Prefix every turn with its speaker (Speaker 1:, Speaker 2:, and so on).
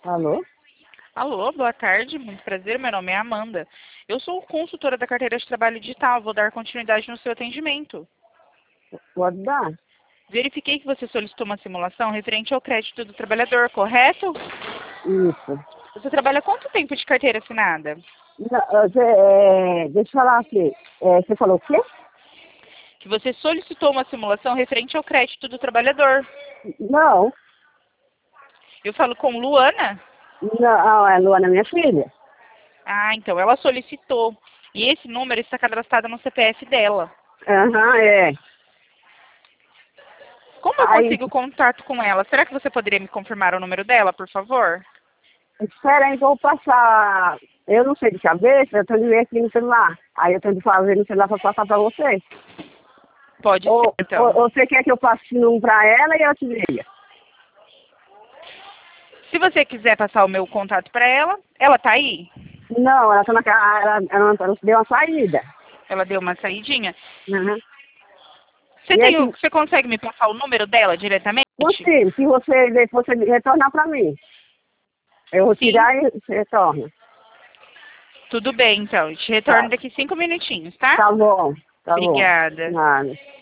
Speaker 1: Alô?
Speaker 2: Alô, boa tarde, muito prazer, meu nome é Amanda. Eu sou consultora da carteira de trabalho digital, vou dar continuidade no seu atendimento.
Speaker 1: Pode dar?
Speaker 2: Verifiquei que você solicitou uma simulação referente ao crédito do trabalhador, correto?
Speaker 1: Isso.
Speaker 2: Você trabalha há quanto tempo de carteira assinada?
Speaker 1: Não, deixa eu falar aqui. Você falou o quê?
Speaker 2: Que você solicitou uma simulação referente ao crédito do trabalhador.
Speaker 1: Não.
Speaker 2: Eu falo com Luana?
Speaker 1: Não, é Luana, minha filha.
Speaker 2: Ah, então ela solicitou. E esse número está cadastrado no CPF dela.
Speaker 1: Aham, é.
Speaker 2: Como eu
Speaker 1: Aí,
Speaker 2: consigo contato com ela? Será que você poderia me confirmar o número dela, por favor?
Speaker 1: espera aí que eu vou passar. Eu não sei de cabeça, eu tenho de ver aqui no celular. Aí eu tenho de fazer no celular para passar para você.
Speaker 2: Pode ser,
Speaker 1: Ou
Speaker 2: então.
Speaker 1: você quer que eu passe um para ela e ela te liga?
Speaker 2: Se você quiser passar o meu contato para ela, ela tá aí?
Speaker 1: Não, ela tá na casa, ela deu uma saída.
Speaker 2: Ela deu uma saidinha.
Speaker 1: Uhum.
Speaker 2: Você
Speaker 1: E é que,
Speaker 2: você consegue me passar o número dela diretamente?
Speaker 1: possível, se você depois você retornar para mim. Eu vou
Speaker 2: Sim.
Speaker 1: tirar e você retorna.
Speaker 2: Tudo bem, então. Eu te retorno
Speaker 1: Tá,
Speaker 2: daqui 5 minutinhos, tá?
Speaker 1: tá bom, tá bom.
Speaker 2: Obrigada.
Speaker 1: Nada.